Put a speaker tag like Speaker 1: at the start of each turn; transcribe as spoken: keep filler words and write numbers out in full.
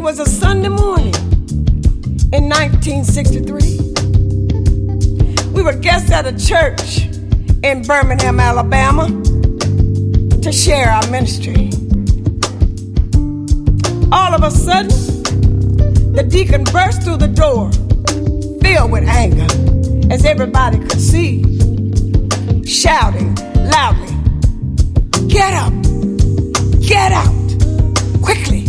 Speaker 1: was a Sunday morning in nineteen sixty-three. We were guests at a church in Birmingham, Alabama, to share our ministry. All of a sudden, the deacon burst through the door, filled with anger, as everybody could see, shouting loudly, "Get up! Get out! Quickly!